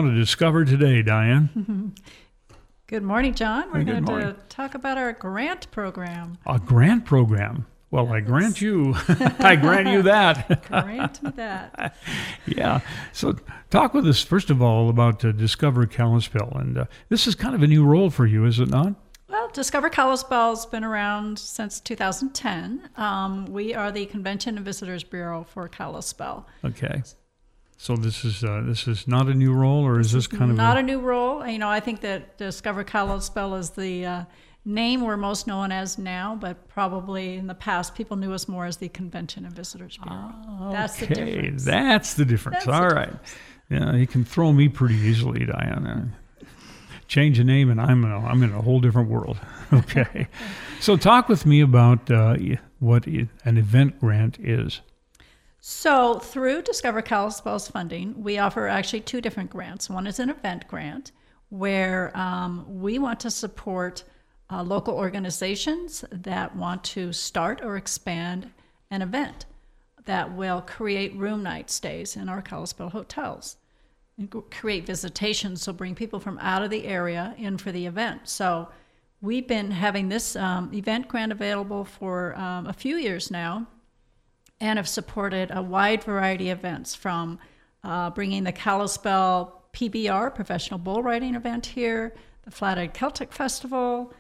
Want to discover today, Diane? Good morning, John. We're Good going morning. to talk about our grant program. A grant program. Well, I grant you. I grant you that. Grant me that. Yeah. So talk with us, first of all, about Discover Kalispell. And this is kind of a new role for you, is it not? Well, Discover Kalispell's been around since 2010. We are the Convention and Visitors Bureau for Kalispell. Okay. So this is not a new role, or is this kind of Not a new role. You know, I think that Discover Kalispell is the name we're most known as now, but probably in the past people knew us more as the Convention and Visitors Bureau. That's the difference. That's the difference. That's All the right. difference. Yeah, you can throw me pretty easily, Diane. Change the name, and I'm in a whole different world. Okay. So talk with me about what an event grant is. So through Discover Kalispell's funding, we offer actually two different grants. One is an event grant where we want to support local organizations that want to start or expand an event that will create room night stays in our Kalispell hotels and create visitations, so bring people from out of the area in for the event. So we've been having this event grant available for a few years now, and have supported a wide variety of events, from bringing the Kalispell PBR, Professional Bull Riding event here, the Flathead Celtic Festival,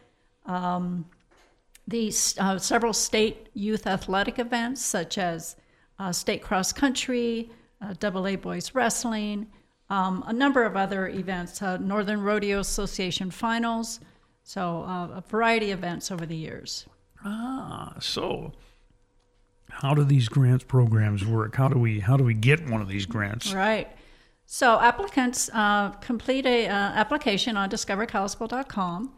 several state youth athletic events such as state cross country, AA boys wrestling, a number of other events, Northern Rodeo Association finals, so a variety of events over the years. So how do these grants programs work? How do we get one of these grants? Right. So applicants complete a application on discoverkalispell.com,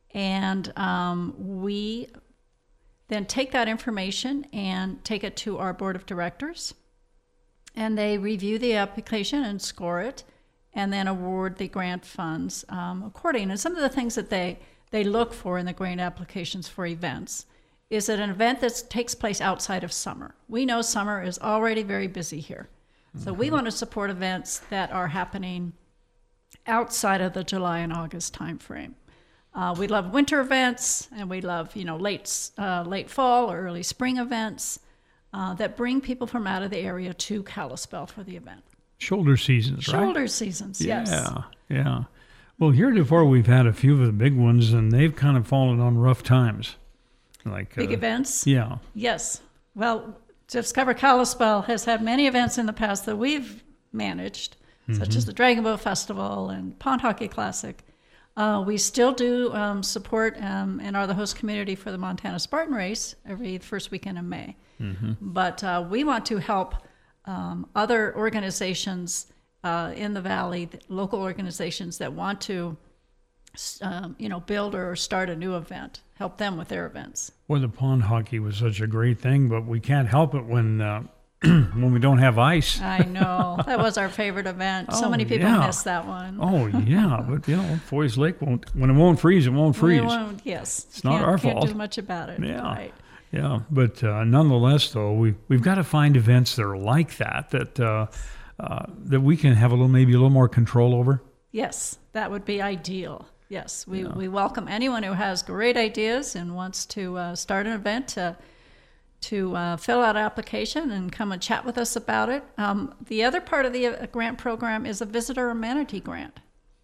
and we then take that information and take it to our board of directors, and they review the application and score it, and then award the grant funds according. And some of the things that they look for in the grant applications for events is that an event that takes place outside of summer. We know summer is already very busy here. So we want to support events that are happening outside of the July and August timeframe. We love winter events, and we love, late fall or early spring events that bring people from out of the area to Kalispell for the event. Shoulder seasons, right? Shoulder seasons, yes. Yeah. Well, heretofore we've had a few of the big ones, and they've kind of fallen on rough times. Like Big events? Yeah. Yes. Well, Discover Kalispell has had many events in the past that we've managed, such as the Dragon Boat Festival and Pond Hockey Classic. We still do support and are the host community for the Montana Spartan Race every first weekend in May. But we want to help other organizations in the Valley, local organizations that want to build or start a new event, help them with their events. Well, the pond hockey was such a great thing, but we can't help it when when we don't have ice. I know. That was our favorite event. So many people miss that one. Oh, yeah. But, Foy's Lake when it won't freeze, it won't freeze. Yes. It's not our fault. Can't do much about it. Yeah. Right. Yeah. But nonetheless, though, we've got to find events that are like that we can have maybe a little more control over. Yes, that would be ideal. Yes, we welcome anyone who has great ideas and wants to start an event to fill out an application and come and chat with us about it. The other part of the grant program is a visitor amenity grant.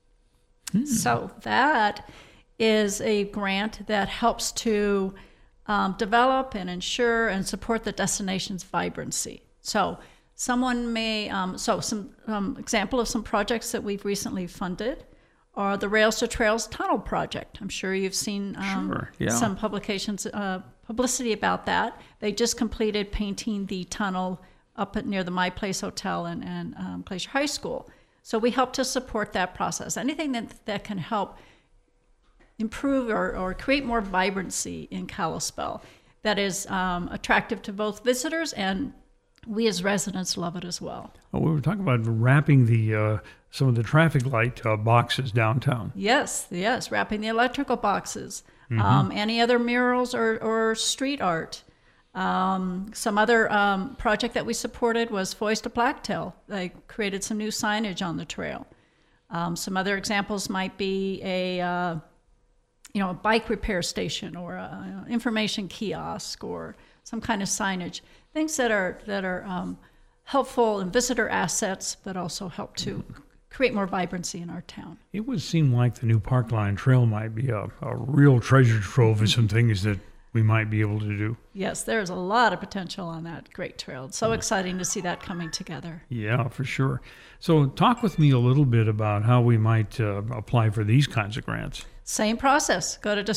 So that is a grant that helps to develop and ensure and support the destination's vibrancy. So someone may, some example of some projects that we've recently funded are the Rails to Trails Tunnel Project. I'm sure you've seen some publicity about that. They just completed painting the tunnel up near the My Place Hotel and Glacier High School. So we help to support that process. Anything that can help improve or create more vibrancy in Kalispell that is attractive to both visitors, and we as residents love it as well. Oh, we were talking about wrapping the some of the traffic light boxes downtown. Yes, wrapping the electrical boxes. Any other murals or street art. Some other project that we supported was Foist to Blacktail. They created some new signage on the trail. Some other examples might be a bike repair station or an information kiosk or some kind of signage, things that are helpful and visitor assets, but also help to create more vibrancy in our town. It would seem like the new Parkline Trail might be a real treasure trove of some things that we might be able to do. Yes, there's a lot of potential on that great trail. It's so exciting to see that coming together. Yeah, for sure. So talk with me a little bit about how we might apply for these kinds of grants. Same process. Go to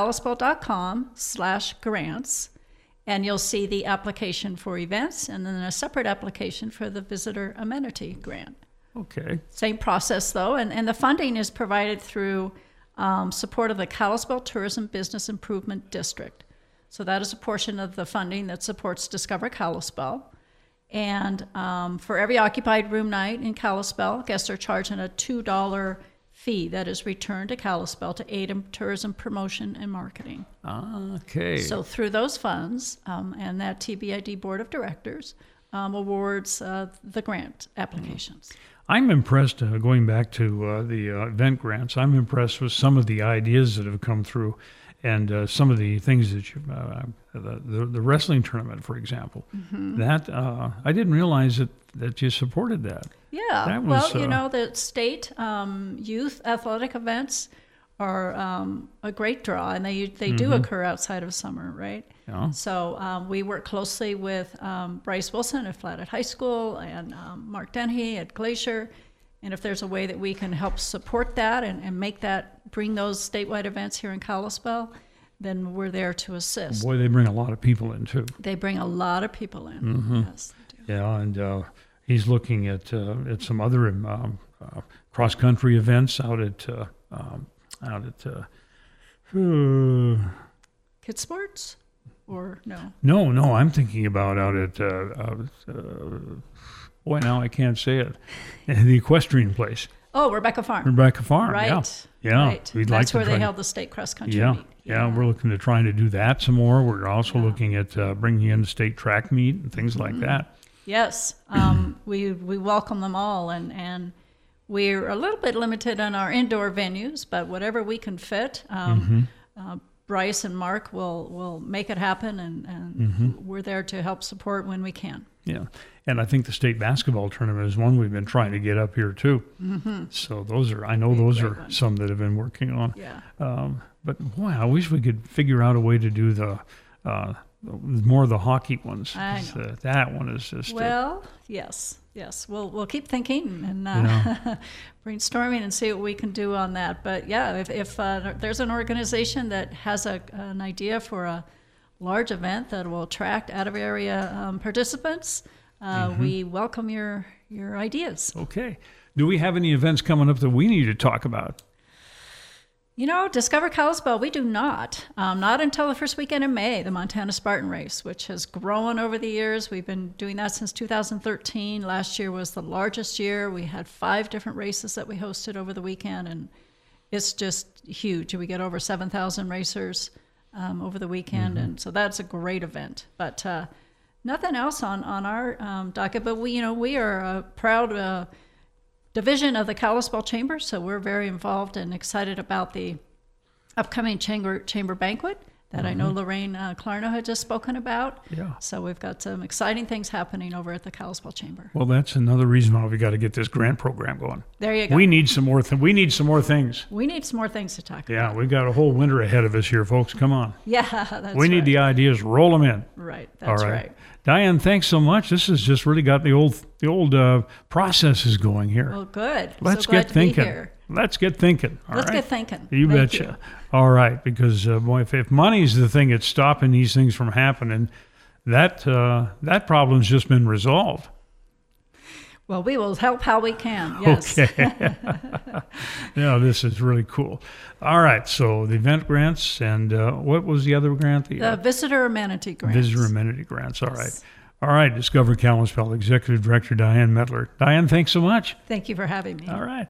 discoverkalispell.com/grants, and you'll see the application for events and then a separate application for the visitor amenity grant. Okay. Same process, though, and the funding is provided through support of the Kalispell Tourism Business Improvement District. So that is a portion of the funding that supports Discover Kalispell. And for every occupied room night in Kalispell, guests are charging a $2 fee that is returned to Kalispell to aid in tourism promotion and marketing. Okay. So through those funds and that TBID Board of Directors awards the grant applications. I'm impressed, going back to the event grants, I'm impressed with some of the ideas that have come through and some of the things that you, the wrestling tournament, for example, that I didn't realize that you supported that. Yeah, That was, the state youth athletic events are a great draw, and they do occur outside of summer, right? Yeah. So we work closely with Bryce Wilson at Flathead High School and Mark Dennehy at Glacier. And if there's a way that we can help support that and bring those statewide events here in Kalispell, then we're there to assist. Boy, they bring a lot of people in, too. They bring a lot of people in. Yes, they do. Yeah, and he's looking at some other cross-country events out at Kid sports? Or no? No, I'm thinking about out at boy, now I can't say it. The equestrian place. Oh, Rebecca Farm. Rebecca Farm. Right. Yeah. Right. We'd That's like where to they held the state cross country Yeah. meet. Yeah, we're looking to trying to do that some more. We're also looking at bringing in the state track meet and things like that. Yes, we welcome them all, and we're a little bit limited on our indoor venues, but whatever we can fit, Bryce and Mark will make it happen, and we're there to help support when we can. Yeah, and I think the state basketball tournament is one we've been trying to get up here too. So those are some that have been working on. Yeah. But boy, I wish we could figure out a way to do the more of the hockey ones. I know. That one is just yes. We'll keep thinking and brainstorming and see what we can do on that. But yeah, if there's an organization that has an idea for a large event that will attract out-of-area participants, we welcome your ideas. Okay. Do we have any events coming up that we need to talk about? Discover Kalispell, we do not. Not until the first weekend in May, the Montana Spartan Race, which has grown over the years. We've been doing that since 2013. Last year was the largest year. We had 5 different races that we hosted over the weekend, and it's just huge. We get over 7,000 racers over the weekend, and so that's a great event. But nothing else on our docket. But we are a proud division of the Kalispell Chamber, so we're very involved and excited about the upcoming chamber banquet that I know Lorraine Clarno had just spoken about. Yeah. So we've got some exciting things happening over at the Kalispell Chamber. Well, that's another reason why we got to get this grant program going. There you go. We need some more. We need some more things. We need some more things to talk about. Yeah, we've got a whole winter ahead of us here, folks. Come on. Yeah, that's We need the ideas. Roll them in. Right. That's All right. Diane, thanks so much. This has just really got the old processes going here. Well, good. Let's so glad get to thinking. Be here. Let's get thinking. All Let's right? get thinking. You Thank betcha. you. All right, because boy, if money's the thing that's stopping these things from happening, that problem's just been resolved. Well, we will help how we can. Yes. Okay. Yeah, this is really cool. All right, so the event grants and what was the other grant? The visitor amenity grants. Visitor amenity grants. All right. All right, Discover Kalispell Executive Director Diane Mettler. Diane, thanks so much. Thank you for having me. All right.